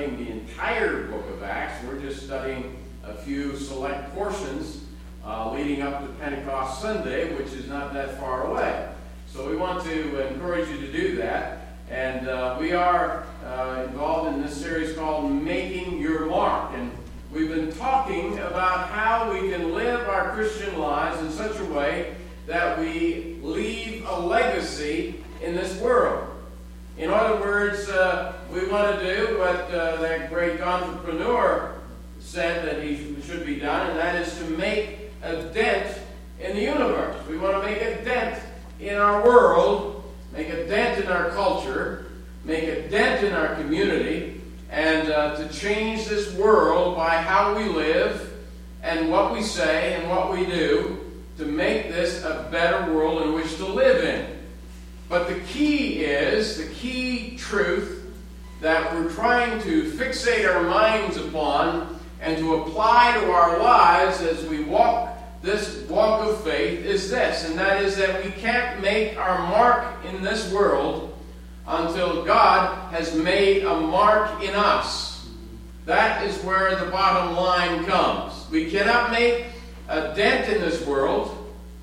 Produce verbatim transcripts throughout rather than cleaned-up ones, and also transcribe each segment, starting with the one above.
studying the entire book of Acts. We're just studying a few select portions uh, leading up to Pentecost Sunday, which is not that far away. So we want to encourage you to do that. And uh, we are uh, involved in this series called Making Your Mark. And we've been talking about how we can live our Christian lives in such a way that we leave a legacy in this world. In other words, uh, we want to do what uh, that great entrepreneur said that he should be done, and that is to make a dent in the universe. We want to make a dent in our world, make a dent in our culture, make a dent in our community, and uh, to change this world by how we live and what we say and what we do to make this a better world in which to live in. But the key is, the key truth that we're trying to fixate our minds upon and to apply to our lives as we walk this walk of faith is this, and that is that we can't make our mark in this world until God has made a mark in us. That is where the bottom line comes. We cannot make a dent in this world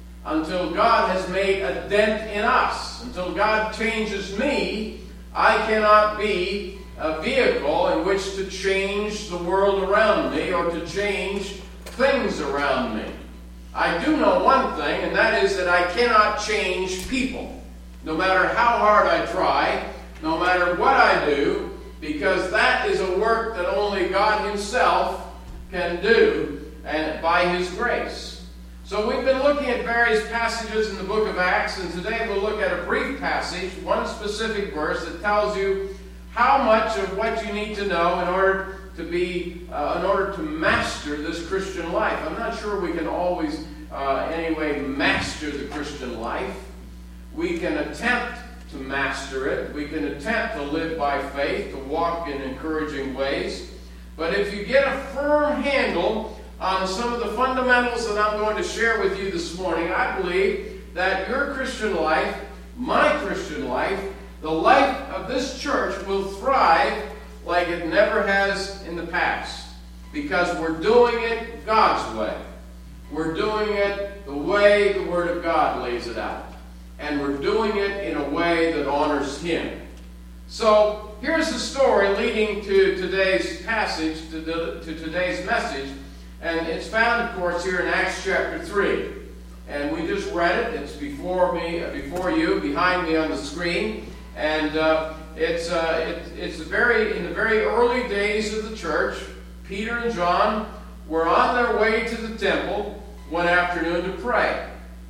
until God has made a dent in us. Until God changes me, I cannot be a vehicle in which to change the world around me or to change things around me. I do know one thing, and that is that I cannot change people, no matter how hard I try, no matter what I do, because that is a work that only God Himself can do, and by His grace. So we've been looking at various passages in the book of Acts, and today we'll look at a brief passage, one specific verse that tells you how much of what you need to know in order to be, uh, in order to master this Christian life. I'm not sure we can always, uh, anyway, master the Christian life. We can attempt to master it. We can attempt to live by faith, to walk in encouraging ways. But if you get a firm handle on some of the fundamentals that I'm going to share with you this morning, I believe that your Christian life, my Christian life, the life of this church will thrive like it never has in the past. Because we're doing it God's way. We're doing it the way the Word of God lays it out. And we're doing it in a way that honors Him. So, here's the story leading to today's passage, to, the, to today's message. And it's found, of course, here in Acts chapter three. And we just read it. It's before me, before you, behind me on the screen. And uh, it's uh, it, it's very in the very early days of the church. Peter and John were on their way to the temple one afternoon to pray.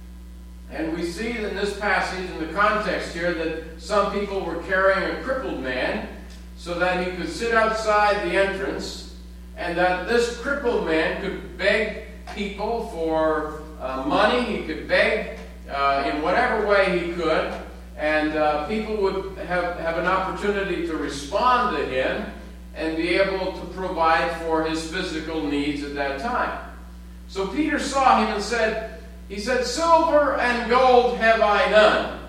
And we see in this passage, in the context here, that some people were carrying a crippled man so that he could sit outside the entrance, and that this crippled man could beg people for uh, money. He could beg uh, in whatever way he could. And uh, people would have, have an opportunity to respond to him and be able to provide for his physical needs at that time. So Peter saw him and said, he said, "Silver and gold have I none."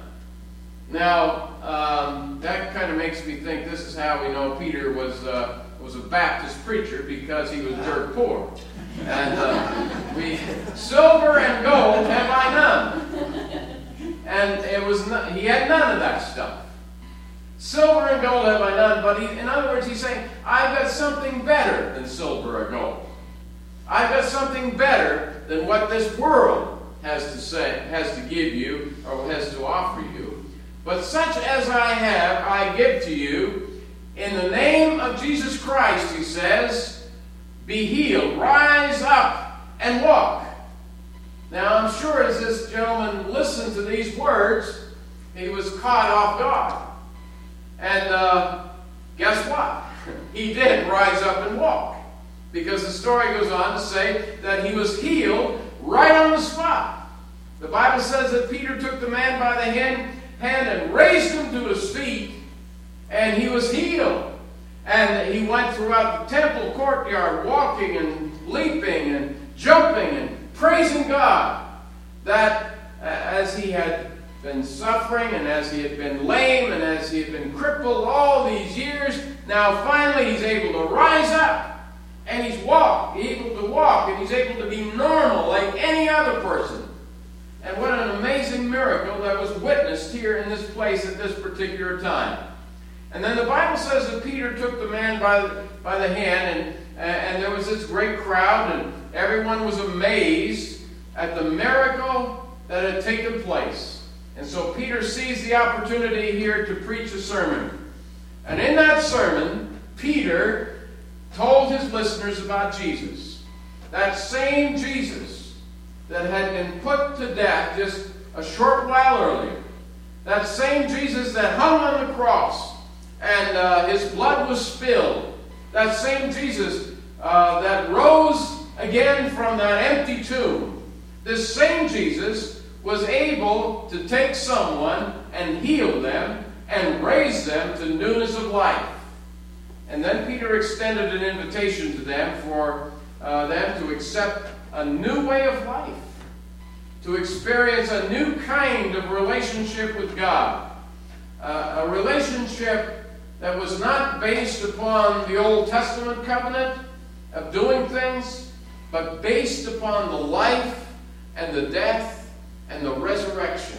Now, um, that kind of makes me think this is how we know Peter was, uh, was a Baptist preacher, because he was dirt poor. And uh, we, silver and gold have I none. And it was not, he had none of that stuff. Silver and gold have I none, but he, in other words, he's saying, I've got something better than silver or gold. I've got something better than what this world has to say, has to give you, or has to offer you. But such as I have, I give to you. In the name of Jesus Christ, he says, be healed, rise up and walk. Now, I'm sure as this gentleman listened to these words, he was caught off guard. And uh, guess what? He did rise up and walk. Because the story goes on to say that he was healed right on the spot. The Bible says that Peter took the man by the hand, hand and raised him to his feet, and he was healed. And he went throughout the temple courtyard walking and leaping and jumping and praising God that uh, as he had been suffering, and as he had been lame, and as he had been crippled all these years, now finally he's able to rise up, and he's walk, able to walk, and he's able to be normal like any other person. And what an amazing miracle that was witnessed here in this place at this particular time. And then the Bible says that Peter took the man by the, by the hand, and, and there was this great crowd, and everyone was amazed at the miracle that had taken place. And so Peter sees the opportunity here to preach a sermon. And in that sermon, Peter told his listeners about Jesus. That same Jesus that had been put to death just a short while earlier. That same Jesus that hung on the cross and uh, his blood was spilled. That same Jesus uh, that rose again from that empty tomb. This same Jesus was able to take someone and heal them and raise them to newness of life. And then Peter extended an invitation to them for uh, them to accept a new way of life, to experience a new kind of relationship with God, uh, a relationship that was not based upon the Old Testament covenant of doing things, but based upon the life and the death and the resurrection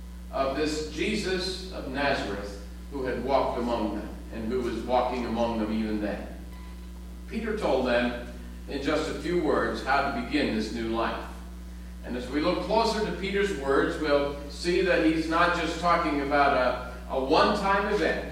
of this Jesus of Nazareth who had walked among them and who was walking among them even then. Peter told them in just a few words how to begin this new life. And as we look closer to Peter's words, we'll see that he's not just talking about a, a one-time event.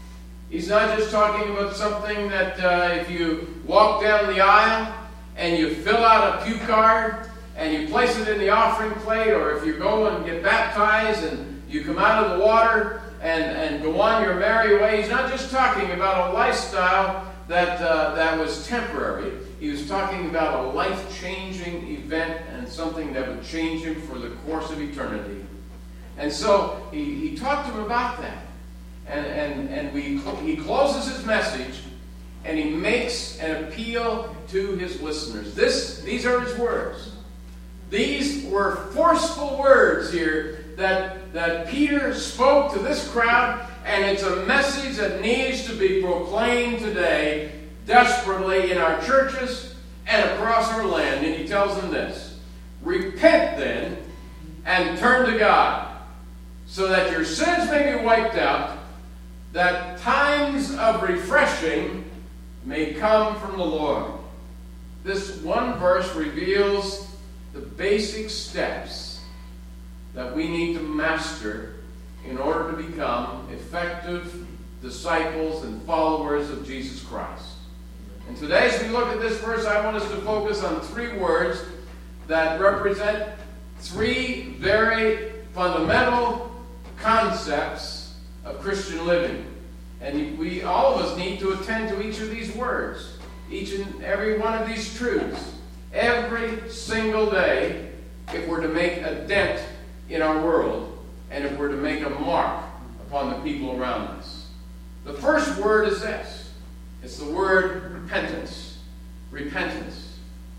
He's not just talking about something that uh, if you walk down the aisle and you fill out a pew card and you place it in the offering plate, or if you go and get baptized and you come out of the water and, and go on your merry way. He's not just talking about a lifestyle that, uh, that was temporary. He was talking about a life-changing event and something that would change him for the course of eternity. And so he, he talked to him about that. And, and, and we, he closes his message and he makes an appeal to his listeners. This, these are his words. These were forceful words here that, that Peter spoke to this crowd, and it's a message that needs to be proclaimed today desperately in our churches and across our land. And he tells them this: repent then and turn to God, so that your sins may be wiped out, that times of refreshing may come from the Lord. This one verse reveals the basic steps that we need to master in order to become effective disciples and followers of Jesus Christ. And today, as we look at this verse, I want us to focus on three words that represent three very fundamental concepts of Christian living. And we, all of us, need to attend to each of these words, each and every one of these truths, every single day, if we're to make a dent in our world and if we're to make a mark upon the people around us. The first word is this. It's the word repentance. Repentance.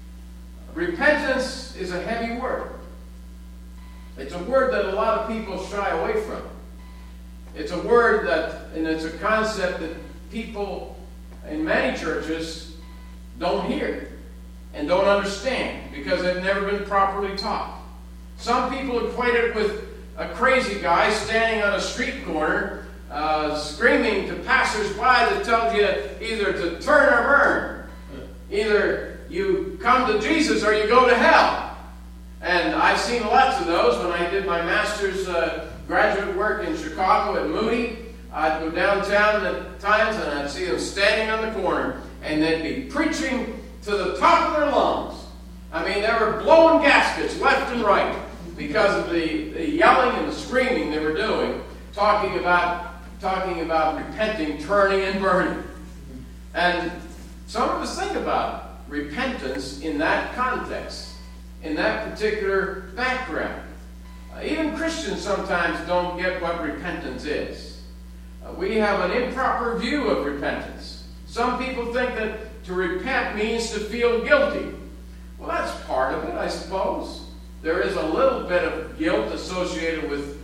Repentance is a heavy word. It's a word that a lot of people shy away from. It's a word that, and it's a concept that people in many churches don't hear and don't understand because they've never been properly taught. Some people equate it with a crazy guy standing on a street corner uh, screaming to passersby that tells you either to turn or burn. Either you come to Jesus or you go to hell. And I've seen lots of those when I did my master's uh, graduate work in Chicago at Moody. I'd go downtown at times and I'd see them standing on the corner and they'd be preaching to the top of their lungs. I mean, they were blowing gaskets left and right because of the, the yelling and the screaming they were doing, talking about, talking about repenting, turning, and burning. And some of us think about repentance in that context, in that particular background. Uh, even Christians sometimes don't get what repentance is. Uh, we have an improper view of repentance. Some people think that to repent means to feel guilty. Well, that's part of it, I suppose. There is a little bit of guilt associated with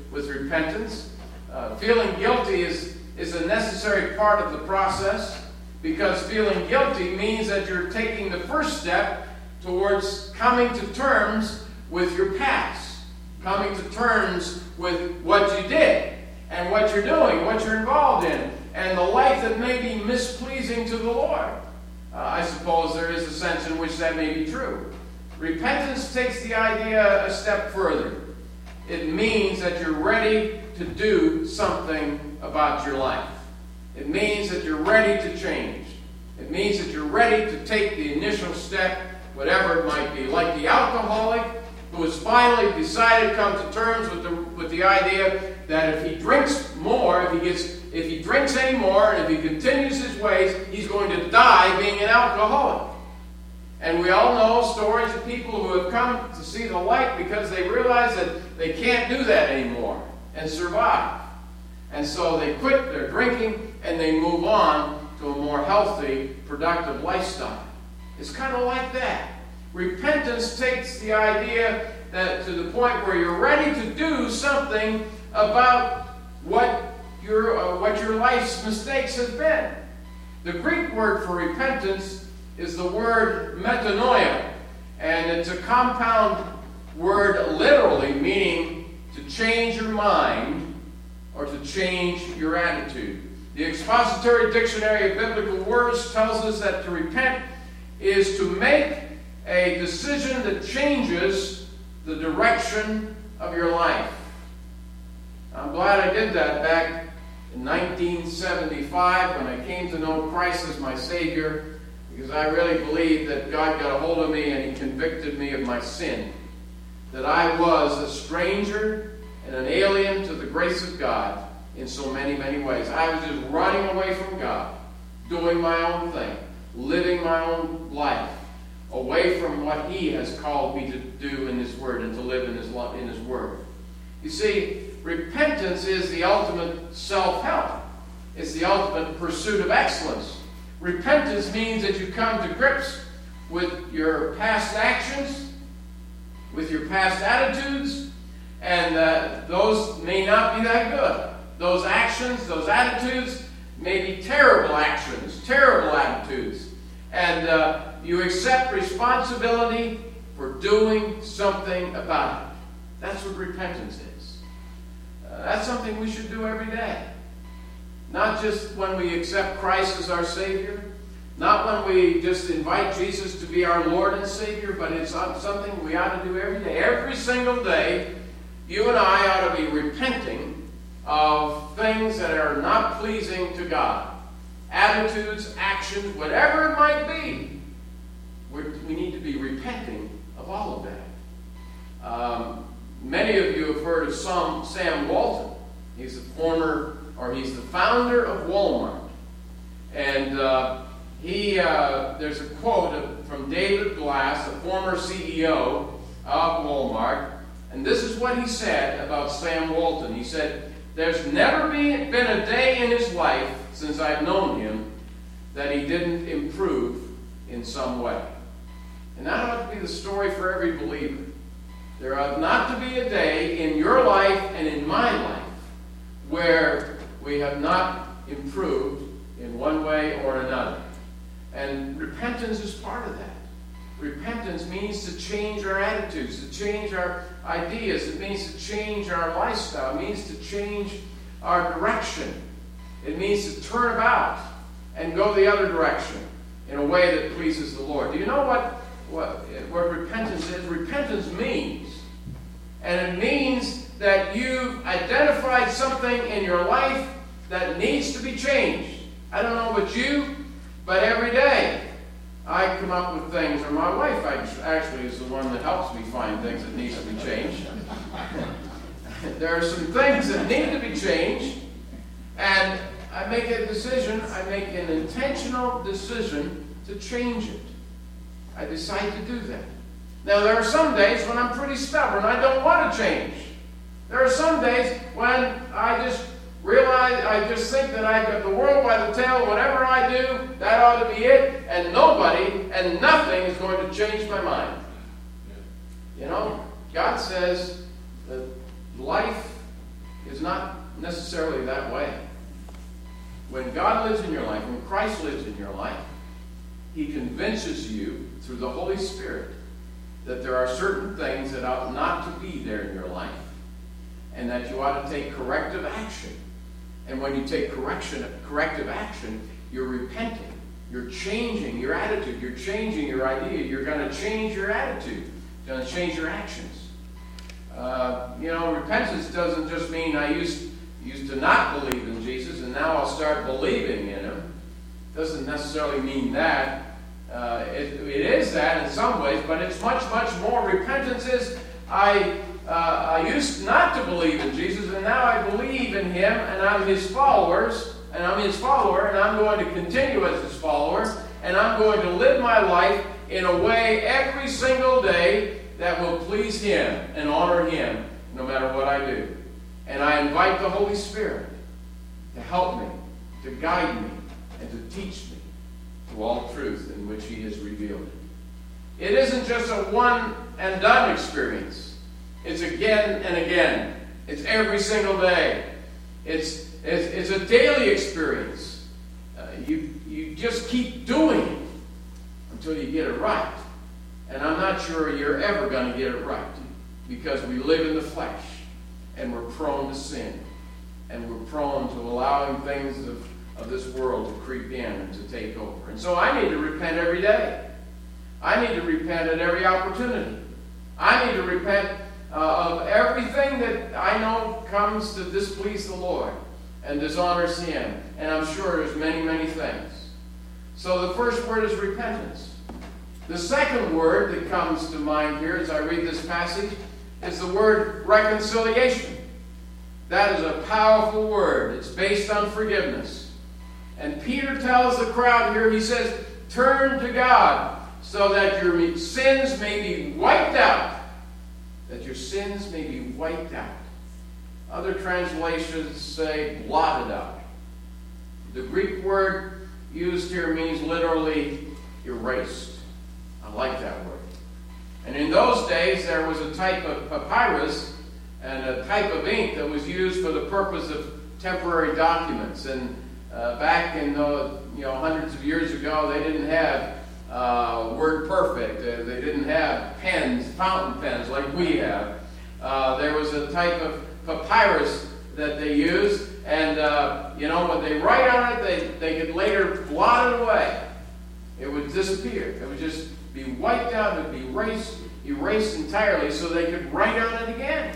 with repentance. Uh, feeling guilty is, is a necessary part of the process, because feeling guilty means that you're taking the first step towards coming to terms with your past, coming to terms with what you did and what you're doing, what you're involved in, and the life that may be mispleasing to the Lord. Uh, I suppose there is a sense in which that may be true. Repentance takes the idea a step further. It means that you're ready to do something about your life. It means that you're ready to change. It means that you're ready to take the initial step, whatever it might be. Like the alcoholic who has finally decided to come to terms with the, with the idea that if he drinks more, if he gets, if he drinks any more, and if he continues his ways, he's going to die being an alcoholic. And we all know stories of people who have come to see the light because they realize that they can't do that anymore and survive. And so they quit their drinking and they move on to a more healthy, productive lifestyle. It's kind of like that. Repentance takes the idea that to the point where you're ready to do something about what your, uh, what your life's mistakes have been. The Greek word for repentance is the word metanoia, and it's a compound word literally meaning to change your mind or to change your attitude. The Expository Dictionary of Biblical Words tells us that to repent is to make a decision that changes the direction of your life. I'm glad I did that back in nineteen seventy-five when I came to know Christ as my Savior, because I really believed that God got a hold of me and He convicted me of my sin. That I was a stranger and an alien to the grace of God in so many, many ways. I was just running away from God, doing my own thing, living my own life, away from what He has called me to do in His Word and to live in His, in His Word. You see, repentance is the ultimate self-help. It's the ultimate pursuit of excellence. Repentance means that you come to grips with your past actions, with your past attitudes, and uh, those may not be that good. Those actions, those attitudes may be terrible actions, terrible attitudes. And uh, you accept responsibility for doing something about it. That's what repentance is. Uh, that's something we should do every day. Not just when we accept Christ as our Savior, not when we just invite Jesus to be our Lord and Savior, but it's something we ought to do every day. Every single day, you and I ought to be repenting of things that are not pleasing to God. Attitudes, actions, whatever it might be. We're, we need to be repenting of all of that. Um, many of you have heard of some Sam Walton. He's a former, or he's the founder of Walmart. And uh, he, uh, there's a quote from David Glass, a former C E O of Walmart. And this is what he said about Sam Walton. He said, "There's never been, been a day in his life since I've known him that he didn't improve in some way." And that ought to be the story for every believer. There ought not to be a day in your life and in my life where we have not improved in one way or another. And repentance is part of that. Repentance means to change our attitudes, to change our ideas. It means to change our lifestyle. It means to change our direction. It means to turn about and go the other direction in a way that pleases the Lord. Do you know what, what, what repentance is? Repentance means, and it means that you've identified something in your life that needs to be changed. I don't know about you, but every day I come up with things, or my wife actually is the one that helps me find things that need to be changed. There are some things that need to be changed, and I make a decision, I make an intentional decision to change it. I decide to do that. Now, there are some days when I'm pretty stubborn. I don't want to change. There are some days when I just realize, I just think that I've got the world by the tail. Whatever I do, that ought to be it. And nobody and nothing is going to change my mind. You know, God says that life is not necessarily that way. When God lives in your life, when Christ lives in your life, he convinces you through the Holy Spirit that there are certain things that ought not to be there in your life, and that you ought to take corrective action. And when you take correction, corrective action, you're repenting. You're changing your attitude. You're changing your idea. You're going to change your attitude. You're going to change your actions. Uh, you know, repentance doesn't just mean I used, used to not believe in Jesus and now I'll start believing in him. It doesn't necessarily mean that. Uh, it, it is that in some ways, but it's much, much more. Repentance is I, uh, I used not to believe in Jesus, and now I believe in him, and I'm his followers, and I'm his follower, and I'm going to continue as his follower, and I'm going to live my life in a way every single day that will please him and honor him, no matter what I do. And I invite the Holy Spirit to help me, to guide me, and to teach me to all truth in which he has revealed it. It isn't just a one and done experience. It's again and again. It's every single day. It's, it's, it's a daily experience. Uh, you, you just keep doing it until you get it right. And I'm not sure you're ever going to get it right, because we live in the flesh and we're prone to sin. And we're prone to allowing things of of this world to creep in and to take over. And so I need to repent every day. I need to repent at every opportunity. I need to repent uh, of everything that I know comes to displease the Lord and dishonors him. And I'm sure there's many, many things. So the first word is repentance. The second word that comes to mind here as I read this passage is the word reconciliation. That is a powerful word. It's based on forgiveness. And Peter tells the crowd here, he says, turn to God so that your sins may be wiped out. That your sins may be wiped out. Other translations say blotted out. The Greek word used here means literally erased. I like that word. And in those days, there was a type of papyrus and a type of ink that was used for the purpose of temporary documents. And Uh, back in the, you know, hundreds of years ago, they didn't have uh, Word Perfect. Uh, they didn't have pens, fountain pens like we have. Uh, there was a type of papyrus that they used, and uh, you know, when they write on it, they, they could later blot it away. It would disappear. It would just be wiped out. It would be erased, erased entirely, so they could write on it again.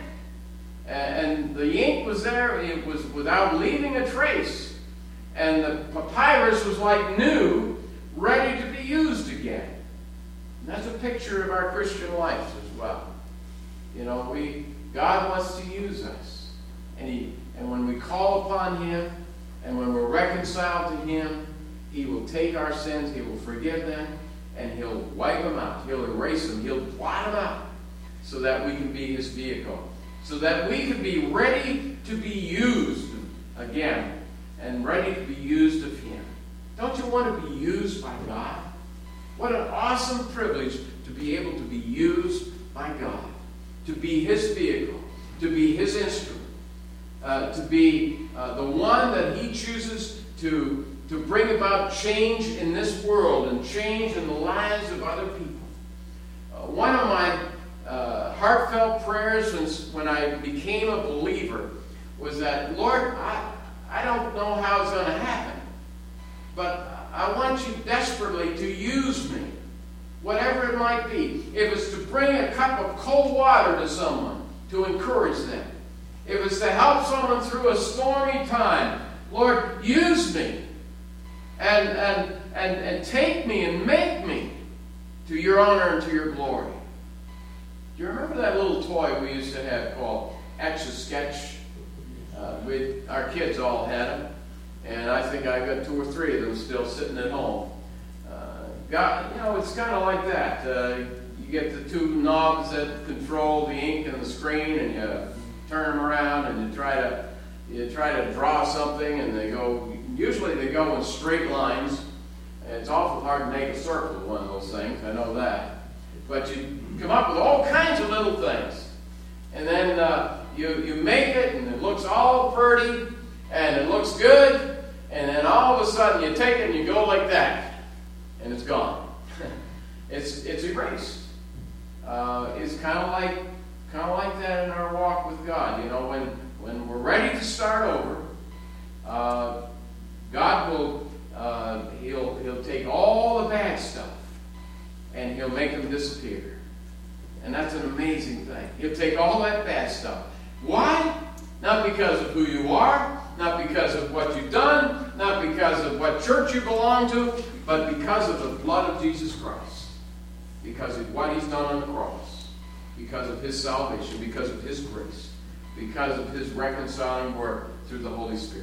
And the ink was there. It was without leaving a trace. And the papyrus was like new, ready to be used again. And that's a picture of our Christian life as well. You know, we God wants to use us. And he and when we call upon him, and when we're reconciled to him, he will take our sins, he will forgive them, and he'll wipe them out. He'll erase them. He'll blot them out so that we can be his vehicle. So that we can be ready to be used again. And ready to be used of him. Don't you want to be used by God? What an awesome privilege to be able to be used by God. To be his vehicle. To be his instrument. Uh, to be uh, the one that he chooses to, to bring about change in this world and change in the lives of other people. Uh, one of my uh, heartfelt prayers since when I became a believer was that, Lord, I... I don't know how it's going to happen, but I want you desperately to use me, whatever it might be. If it's to bring a cup of cold water to someone, to encourage them. If it's to help someone through a stormy time, Lord, use me and, and, and, and take me and make me to your honor and to your glory. Do you remember that little toy we used to have called Etch-a-Sketch? Uh, we, our kids all had them, and I think I've got two or three of them still sitting at home. Uh, got, you know, it's kind of like that. Uh, you get the two knobs that control the ink and the screen, and you turn them around, and you try to you try to draw something, and they go. Usually they go in straight lines. And it's awful hard to make a circle with one of those things. I know that, but you come up with all kinds of little things, and then. Uh, you, you make it, and it looks all pretty, and it looks good, and then all of a sudden you take it and you go like that, and it's gone. it's it's erased. Uh, it's kind of like kind of like that in our walk with God. You know, when when we're ready to start over, uh, God will uh, he'll he'll take all the bad stuff and he'll make them disappear. And that's an amazing thing. He'll take all that bad stuff. Why? Not because of who you are, not because of what you've done, not because of what church you belong to, but because of the blood of Jesus Christ. Because of what he's done on the cross. Because of his salvation. Because of his grace. Because of his reconciling work through the Holy Spirit.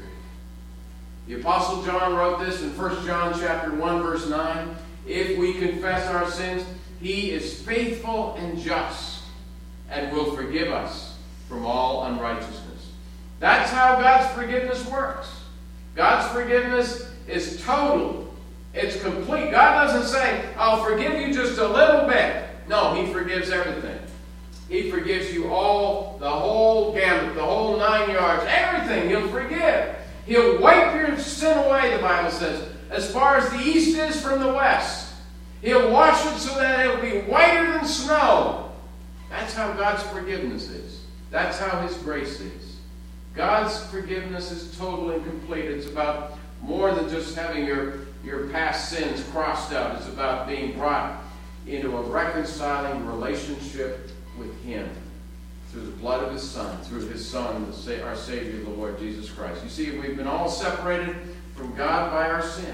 The Apostle John wrote this in First John chapter one, verse nine. If we confess our sins, he is faithful and just and will forgive us from all unrighteousness. That's how God's forgiveness works. God's forgiveness is total. It's complete. God doesn't say, I'll forgive you just a little bit. No, he forgives everything. He forgives you all, the whole gamut, the whole nine yards, everything he'll forgive. He'll wipe your sin away, the Bible says, as far as the east is from the west. He'll wash it so that it'll be whiter than snow. That's how God's forgiveness is. That's how his grace is. God's forgiveness is total and complete. It's about more than just having your, your past sins crossed out. It's about being brought into a reconciling relationship with him through the blood of his Son, through his Son, our Savior, the Lord Jesus Christ. You see, we've been all separated from God by our sin.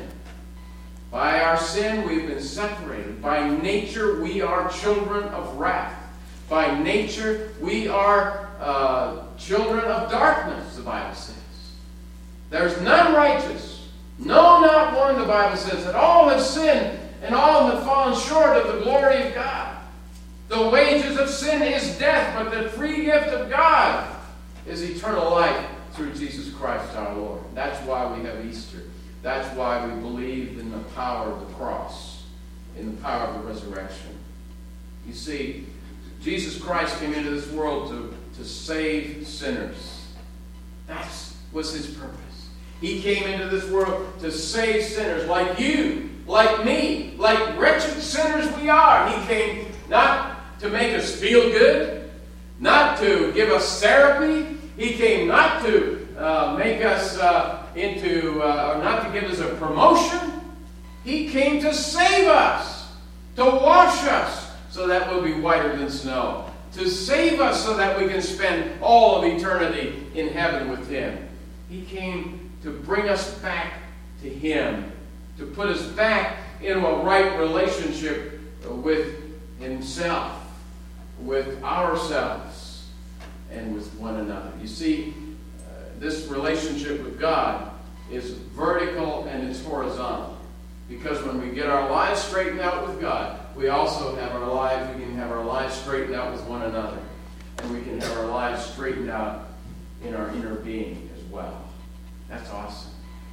By our sin, we've been separated. By nature, we are children of wrath. By nature, we are uh, children of darkness, the Bible says. There's none righteous. No, not one, the Bible says, that all have sinned and all have fallen short of the glory of God. The wages of sin is death, but the free gift of God is eternal life through Jesus Christ our Lord. That's why we have Easter. That's why we believe in the power of the cross, in the power of the resurrection. You see, Jesus Christ came into this world to, to save sinners. That was his purpose. He came into this world to save sinners like you, like me, like wretched sinners we are. He came not to make us feel good, not to give us therapy. He came not to uh, make us uh, into, uh, or not to give us a promotion. He came to save us, to wash us so that we'll be whiter than snow, to save us so that we can spend all of eternity in heaven with him. He came to bring us back to him, to put us back into a right relationship with himself, with ourselves, and with one another. You see, uh, this relationship with God is vertical and it's horizontal. Because when we get our lives straightened out with God, we also have our lives, we can have our lives straightened out with one another. And we can have our lives straightened out in our inner being as well. That's awesome.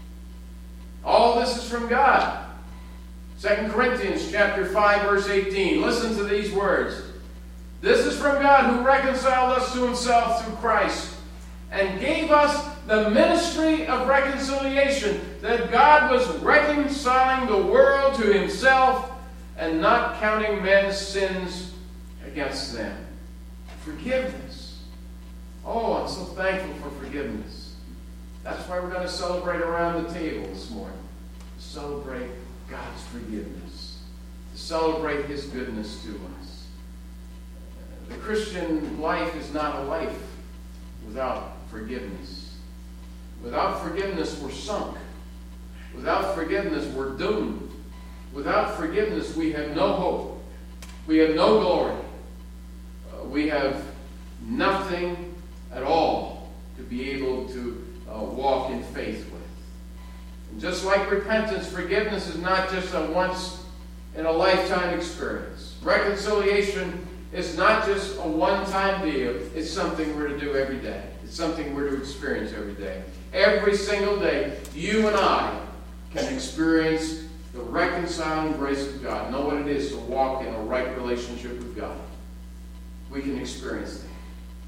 All this is from God. Second Corinthians chapter five, verse eighteen. Listen to these words. This is from God who reconciled us to himself through Christ and gave us the ministry of reconciliation, that God was reconciling the world to himself and not counting men's sins against them. Forgiveness. Oh, I'm so thankful for forgiveness. That's why we're going to celebrate around the table this morning. To celebrate God's forgiveness. To celebrate his goodness to us. The Christian life is not a life without forgiveness. Without forgiveness, we're sunk. Without forgiveness, we're doomed. Without forgiveness, we have no hope. We have no glory. Uh, we have nothing at all to be able to uh, walk in faith with. And just like repentance, forgiveness is not just a once-in-a-lifetime experience. Reconciliation is not just a one-time deal. It's something we're to do every day. It's something we're to experience every day. Every single day, you and I can experience the reconciling grace of God. Know what it is to walk in a right relationship with God. We can experience that.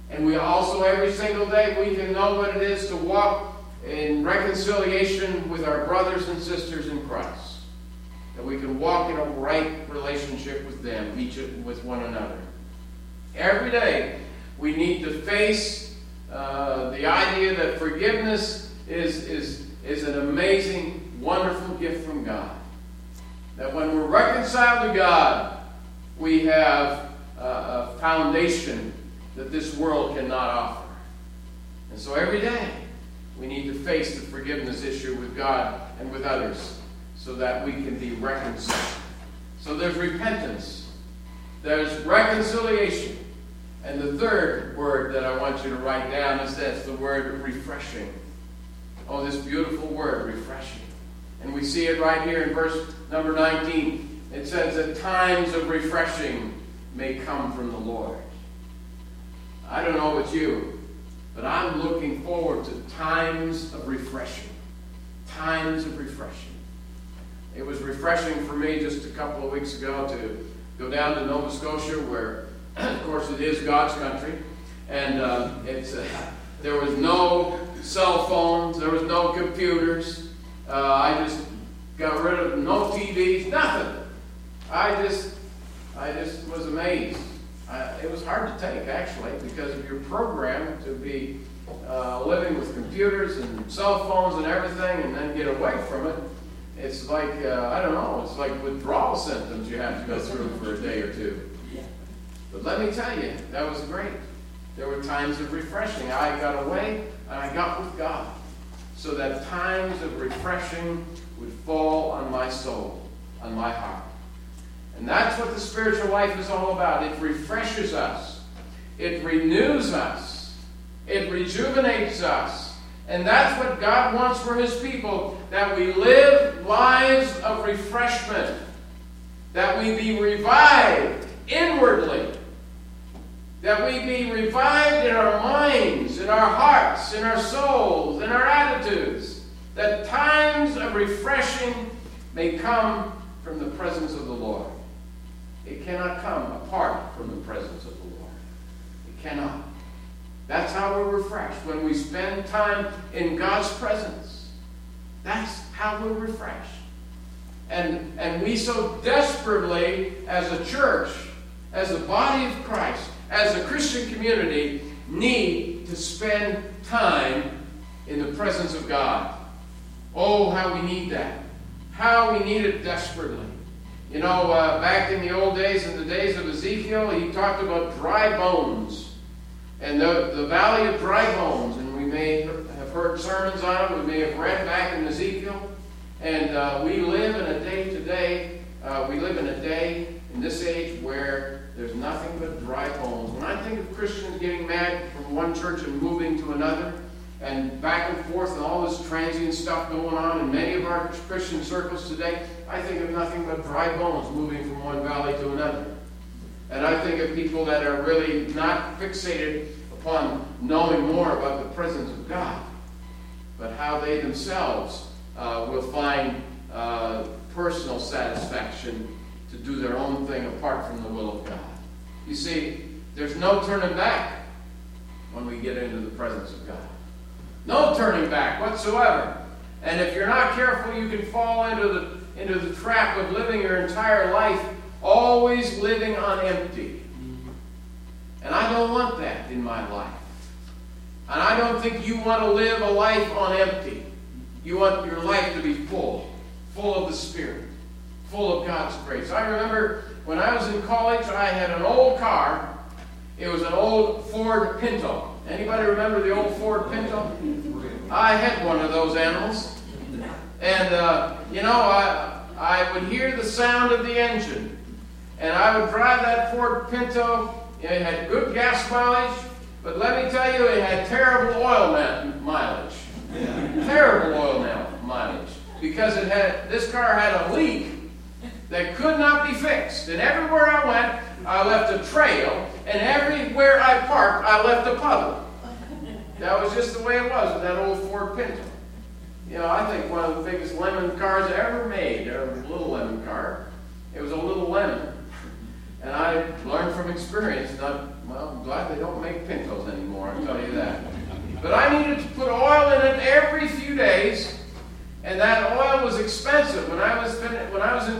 And we also, every single day, we can know what it is to walk in reconciliation with our brothers and sisters in Christ. That we can walk in a right relationship with them, each with one another. Every day, we need to face uh, the idea that forgiveness is, is, is an amazing, wonderful gift from God. That when we're reconciled to God, we have a, a foundation that this world cannot offer. And so every day, we need to face the forgiveness issue with God and with others so that we can be reconciled. So there's repentance. There's reconciliation. And the third word that I want you to write down is this, the word refreshing. Oh, this beautiful word, refreshing. And we see it right here in verse number nineteen. It says that times of refreshing may come from the Lord. I don't know about you, but I'm looking forward to times of refreshing. Times of refreshing. It was refreshing for me just a couple of weeks ago to go down to Nova Scotia, where, of course, it is God's country. And uh, it's uh, there was no cell phones, there was no computers. Uh, I just got rid of no T Vs, nothing. I just, I just was amazed. I, it was hard to take, actually, because if you're programmed to be uh, living with computers and cell phones and everything, and then get away from it, it's like, uh, I don't know, it's like withdrawal symptoms you have to go through for a day or two. But let me tell you, that was great. There were times of refreshing. I got away, and I got with God, so that times of refreshing would fall on my soul, on my heart. And that's what the spiritual life is all about. It refreshes us. It renews us. It rejuvenates us. And that's what God wants for His people, that we live lives of refreshment, that we be revived inwardly, that we be revived in our minds, in our hearts, in our souls, in our attitudes, that times of refreshing may come from the presence of the Lord. It cannot come apart from the presence of the Lord. It cannot. That's how we're refreshed, when we spend time in God's presence. That's how we're refreshed. And, and we so desperately, as a church, as the body of Christ, as a Christian community, need to spend time in the presence of God. Oh, how we need that. How we need it desperately. You know, uh, back in the old days, in the days of Ezekiel, he talked about dry bones. And the, the valley of dry bones. And we may have heard sermons on it. We may have read back in Ezekiel. And uh, we live in a day today, uh, we live in a day in this age where there's nothing but dry bones. When I think of Christians getting mad from one church and moving to another, and back and forth and all this transient stuff going on in many of our Christian circles today, I think of nothing but dry bones moving from one valley to another. And I think of people that are really not fixated upon knowing more about the presence of God, but how they themselves uh, will find uh, personal satisfaction to do their own thing apart from the will of God. You see, there's no turning back when we get into the presence of God. No turning back whatsoever. And if you're not careful, you can fall into the, into the trap of living your entire life always living on empty. And I don't want that in my life. And I don't think you want to live a life on empty. You want your life to be full, full of the Spirit, full of God's grace. I remember when I was in college, I had an old car. It was an old Ford Pinto. Anybody remember the old Ford Pinto? I had one of those animals. And, uh, you know, I, I would hear the sound of the engine. And I would drive that Ford Pinto. It had good gas mileage. But let me tell you, it had terrible oil mileage. Yeah. Terrible oil mileage. Because it had this car had a leak that could not be fixed. And everywhere I went, I left a trail. And everywhere I parked, I left a puddle. That was just the way it was with that old Ford Pinto. You know, I think one of the biggest lemon cars ever made, a little lemon car. It was a little lemon. And I learned from experience, not, well, I'm glad they don't make Pintos anymore.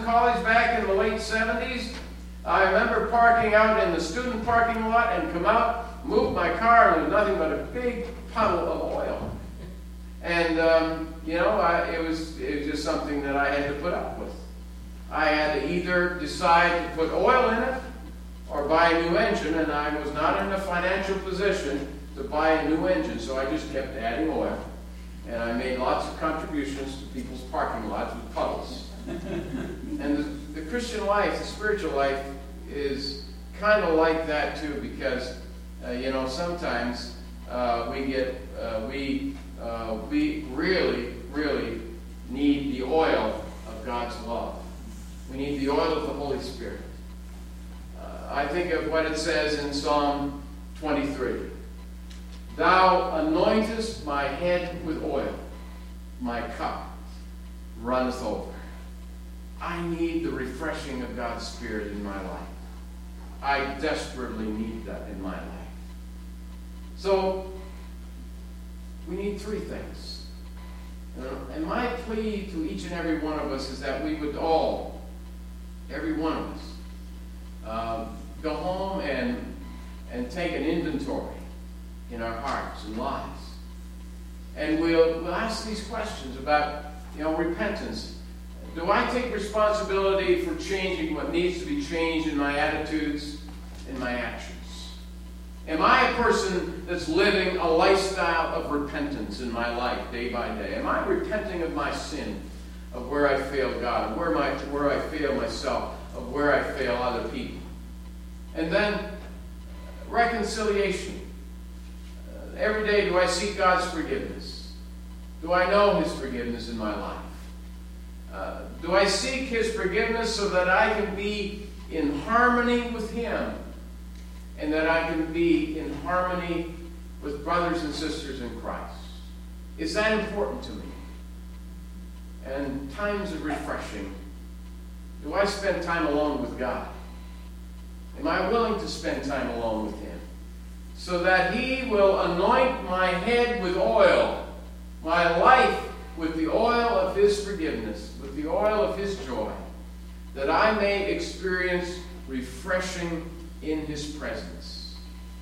college back in the late seventies, I remember parking out in the student parking lot and come out, move my car, and there was nothing but a big puddle of oil. And, um, you know, I, it, was, it was just something that I had to put up with. I had to either decide to put oil in it or buy a new engine, and I was not in a financial position to buy a new engine, so I just kept adding oil. And I made lots of contributions to people's parking lots with puddles. And the, the Christian life, the spiritual life, is kind of like that too, because, uh, you know, sometimes uh, we get, uh, we, uh, we really, really need the oil of God's love. We need the oil of the Holy Spirit. Uh, I think of what it says in Psalm twenty-three. Thou anointest my head with oil, my cup runneth over. I need the refreshing of God's Spirit in my life. I desperately need that in my life. So, we need three things. And my plea to each and every one of us is that we would all, every one of us, uh, go home and, and take an inventory in our hearts and lives. And we'll, we'll ask these questions about, you know, repentance. Do I take responsibility for changing what needs to be changed in my attitudes and my actions? Am I a person that's living a lifestyle of repentance in my life day by day? Am I repenting of my sin, of where I fail God, of where, my, where I fail myself, of where I fail other people? And then, reconciliation. Uh, every day, do I seek God's forgiveness? Do I know His forgiveness in my life? Uh, do I seek His forgiveness so that I can be in harmony with Him and that I can be in harmony with brothers and sisters in Christ? Is that important to me? And times of refreshing. Do I spend time alone with God? Am I willing to spend time alone with Him so that He will anoint my head with oil, my life with the oil of His forgiveness, with the oil of His joy, that I may experience refreshing in His presence?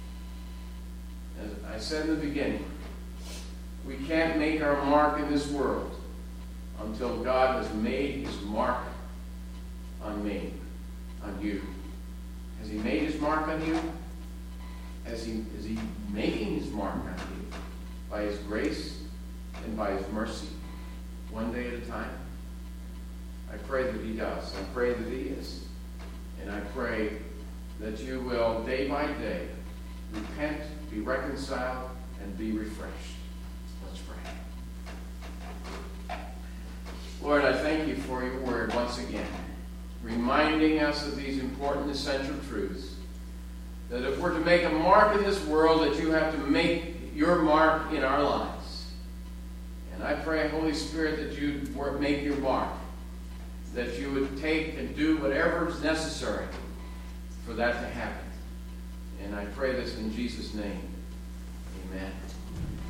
As I said in the beginning, we can't make our mark in this world until God has made His mark on me, on you. Has He made His mark on you? Has He, is He making His mark on you by His grace and by His mercy, one day at a time? I pray that He does. I pray that He is. And I pray that you will, day by day, repent, be reconciled, and be refreshed. Let's pray. Lord, I thank You for Your word once again, reminding us of these important essential truths, that if we're to make a mark in this world, that You have to make Your mark in our lives. And I pray, Holy Spirit, that You'd make Your mark, that You would take and do whatever is necessary for that to happen. And I pray this in Jesus' name. Amen.